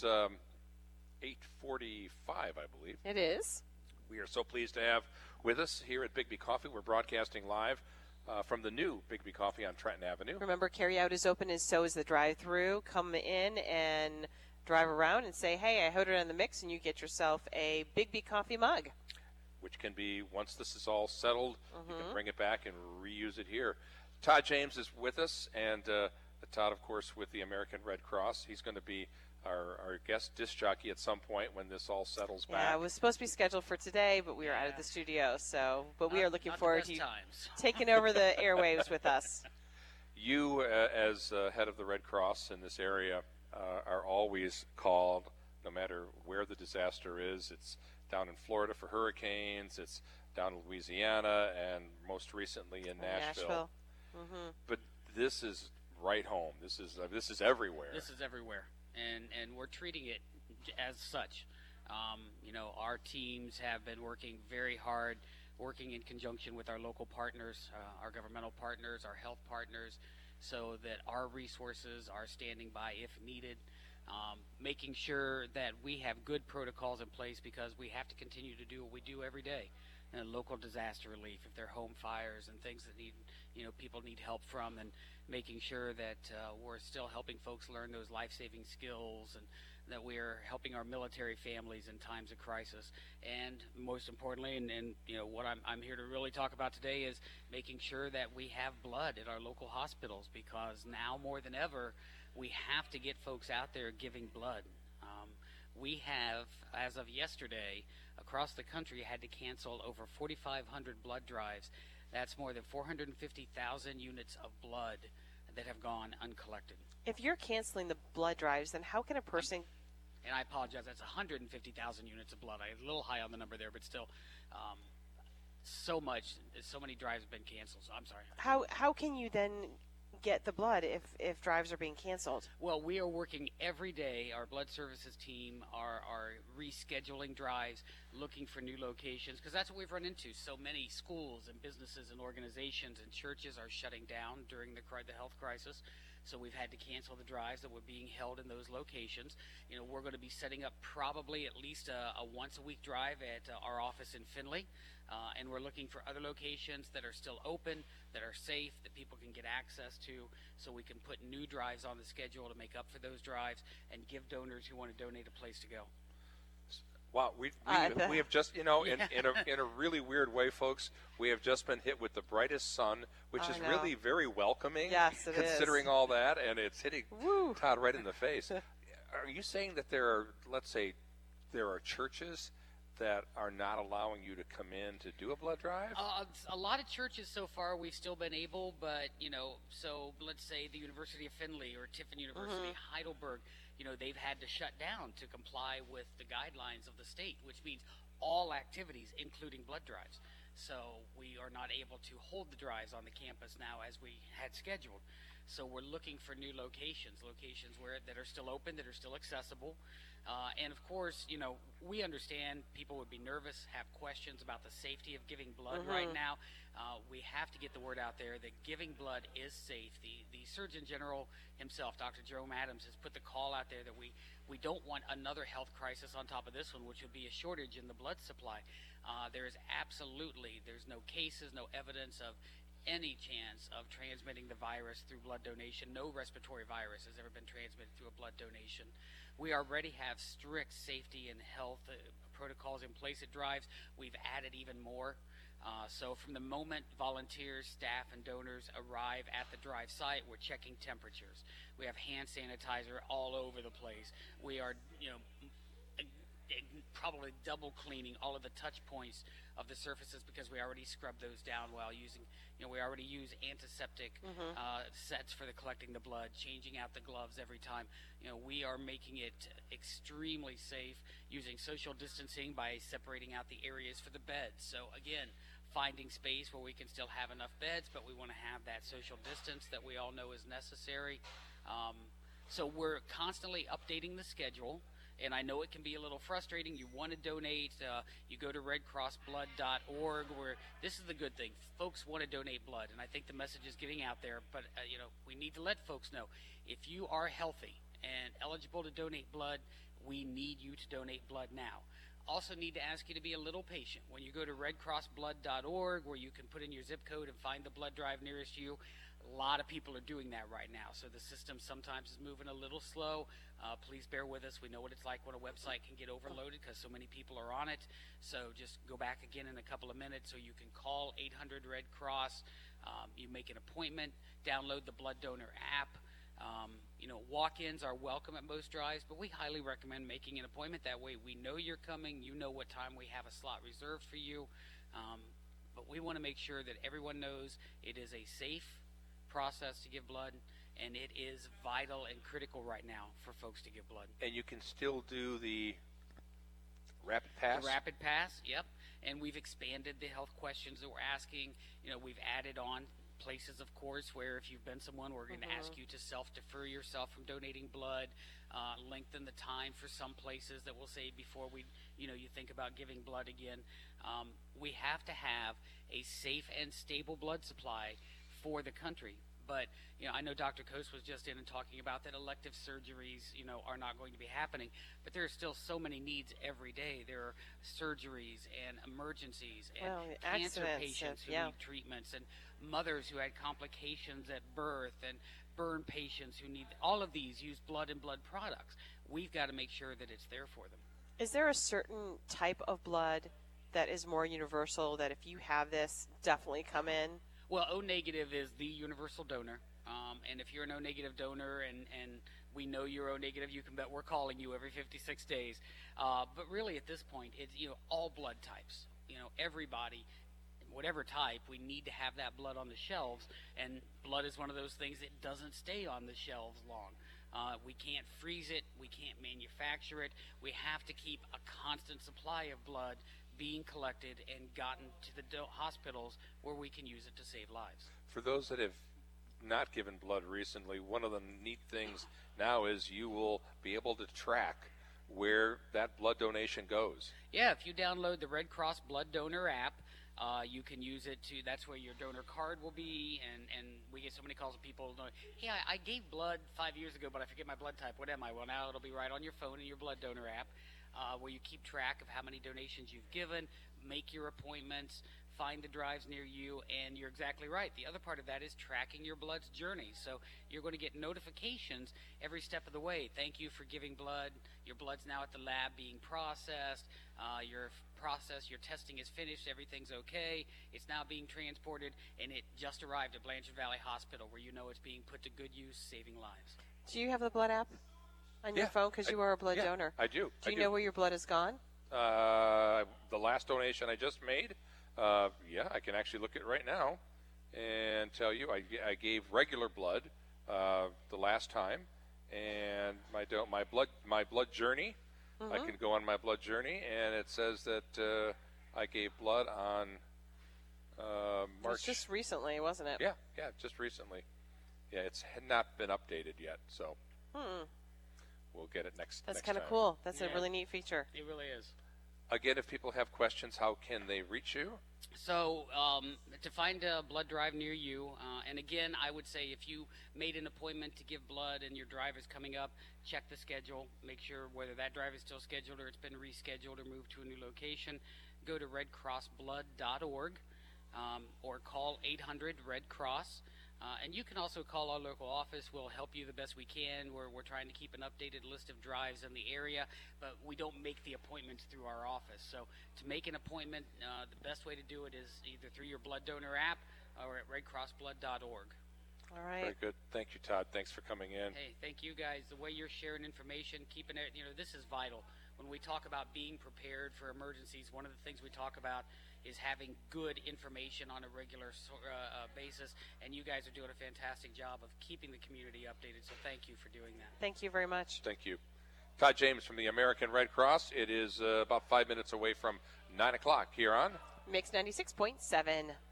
8:45, I believe. It is. We are so pleased to have with us here at Bigby Coffee. We're broadcasting live from the new Bigby Coffee on Trenton Avenue. Remember, carryout is open, and so is the drive-through. Come in and drive around and say, hey, I heard it on the mix, and you get yourself a Bigby Coffee mug. Which can be, once this is all settled, you can bring it back and reuse it here. Todd James is with us, and Todd, of course, with the American Red Cross. He's going to be our guest disc jockey at some point when this all settles back. Yeah, it was supposed to be scheduled for today, but we were out of the studio. But we are looking forward to you taking over the airwaves with us. You, as head of the Red Cross in this area, are always called, no matter where the disaster is. It's down in Florida for hurricanes. It's down in Louisiana, and most recently in Nashville. But this is right home. This is everywhere. This is everywhere, and we're treating it as such. Our teams have been working very hard, working in conjunction with our local partners, our governmental partners, our health partners, so that our resources are standing by if needed. Making sure that we have good protocols in place, because we have to continue to do what we do every day. Local disaster relief, if there are home fires and things that people need help from, and making sure that we're still helping folks learn those life-saving skills, and that we're helping our military families in times of crisis. And most importantly, and what I'm here to really talk about today, is making sure that we have blood at our local hospitals, because now more than ever, we have to get folks out there giving blood. We have, as of yesterday, across the country, had to cancel over 4,500 blood drives. That's more than 450,000 units of blood that have gone uncollected. If you're canceling the blood drives, then how can a person... And I apologize, that's 150,000 units of blood. I'm a little high on the number there, but still, so many drives have been canceled, so I'm sorry. How can you then get the blood if drives are being canceled? Well, we are working every day. Our blood services team are rescheduling drives, looking for new locations, because that's what we've run into. So many schools and businesses and organizations and churches are shutting down during the health crisis. So we've had to cancel the drives that were being held in those locations. We're going to be setting up probably at least a once-a-week drive at our office in Findlay. And we're looking for other locations that are still open, that are safe, that people can get access to, so we can put new drives on the schedule to make up for those drives and give donors who want to donate a place to go. Wow, we have just, in a really weird way, folks, we have just been hit with the brightest sun, which is really very welcoming, considering all that, and it's hitting Todd right in the face. Are you saying that there are churches that are not allowing you to come in to do a blood drive? A lot of churches so far we've still been able, but so let's say the University of Findlay or Tiffin University, Heidelberg, they've had to shut down to comply with the guidelines of the state, which means all activities, including blood drives. So we are not able to hold the drives on the campus now as we had scheduled. So we're looking for new locations that are still open, that are still accessible. And of course, we understand people would be nervous, have questions about the safety of giving blood right now. We have to get the word out there that giving blood is safe. The Surgeon General himself, Dr. Jerome Adams, has put the call out there that we don't want another health crisis on top of this one, which would be a shortage in the blood supply. There's no cases, no evidence of any chance of transmitting the virus through blood donation. No respiratory virus has ever been transmitted through a blood donation. We already have strict safety and health protocols in place at drives. We've added even more. So from the moment volunteers, staff, and donors arrive at the drive site, we're checking temperatures. We have hand sanitizer all over the place. We are, probably double cleaning all of the touch points of the surfaces, because we already scrub those down while using, we already use antiseptic sets for collecting the blood, changing out the gloves every time. We are making it extremely safe, using social distancing by separating out the areas for the beds. So again, finding space where we can still have enough beds, but we want to have that social distance that we all know is necessary. So we're constantly updating the schedule. And I know it can be a little frustrating. You want to donate, you go to redcrossblood.org, where this is the good thing. Folks want to donate blood, and I think the message is getting out there. But, we need to let folks know, if you are healthy and eligible to donate blood, We need you to donate blood now. Also need to ask you to be a little patient. When you go to redcrossblood.org, where you can put in your zip code and find the blood drive nearest you, a lot of people are doing that right now. So the system sometimes is moving a little slow. Please bear with us. We know what it's like when a website can get overloaded because so many people are on it. So just go back again in a couple of minutes, so you can call 800 Red Cross. You make an appointment, download the Blood Donor app. Walk-ins are welcome at most drives, but we highly recommend making an appointment. That way we know you're coming. You know what time we have a slot reserved for you. But we want to make sure that everyone knows it is a safe process to give blood, and it is vital and critical right now for folks to give blood. And you can still do the rapid pass? The rapid pass, yep. And we've expanded the health questions that we're asking. We've added on places, of course, where if you've been someone, we're going to ask you to self-defer yourself from donating blood, lengthen the time for some places that we'll say before you think about giving blood again. We have to have a safe and stable blood supply for the country. But, I know Dr. Coase was just in and talking about that elective surgeries, are not going to be happening. But there are still so many needs every day. There are surgeries and emergencies and cancer patients who need treatments, and mothers who had complications at birth, and burn patients who need, all of these use blood and blood products. We've got to make sure that it's there for them. Is there a certain type of blood that is more universal, that if you have this, definitely come in? Well, O negative is the universal donor, and if you're an O negative donor and we know you're O negative, you can bet we're calling you every 56 days. But really at this point, it's all blood types. Everybody, whatever type, we need to have that blood on the shelves, and blood is one of those things that doesn't stay on the shelves long. We can't freeze it, we can't manufacture it. We have to keep a constant supply of blood being collected and gotten to the hospitals where we can use it to save lives. For those that have not given blood recently, one of the neat things now is you will be able to track where that blood donation goes. Yeah, if you download the Red Cross Blood Donor app, you can use it that's where your donor card will be, and we get so many calls of people going, hey, I gave blood 5 years ago, but I forget my blood type. What am I? Well, now it'll be right on your phone in your blood donor app, where you keep track of how many donations you've given, make your appointments, find the drives near you, and you're exactly right. The other part of that is tracking your blood's journey. So you're going to get notifications every step of the way. Thank you for giving blood. Your blood's now at the lab being processed. Your testing is finished. Everything's okay. It's now being transported, and it just arrived at Blanchard Valley Hospital, where you know it's being put to good use, saving lives. Do you have the blood app on your phone? Because you are a blood donor. I do. Do you know where your blood has gone? The last donation I just made, I can actually look at it right now and tell you I gave regular blood the last time, and my blood journey. I can go on my blood journey, and it says that I gave blood on March. It was just recently, wasn't it? Yeah, just recently. Yeah, it's had not been updated yet, so we'll get it next. That's kind of cool. That's a really neat feature. It really is. Again, if people have questions, how can they reach you? So to find a blood drive near you, and again, I would say if you made an appointment to give blood and your drive is coming up, check the schedule, make sure whether that drive is still scheduled or it's been rescheduled or moved to a new location. Go to redcrossblood.org or call 800 Red Cross. And you can also call our local office. We'll help you the best we can. We're trying to keep an updated list of drives in the area, but we don't make the appointments through our office. So to make an appointment, the best way to do it is either through your blood donor app or at redcrossblood.org. All right. Very good. Thank you, Todd. Thanks for coming in. Hey, thank you guys. The way you're sharing information, keeping it, this is vital. When we talk about being prepared for emergencies, one of the things we talk about is having good information on a regular basis, and you guys are doing a fantastic job of keeping the community updated, so thank you for doing that. Thank you very much. Thank you. Todd James from the American Red Cross. It is about 5 minutes away from 9 o'clock here on Mix 96.7.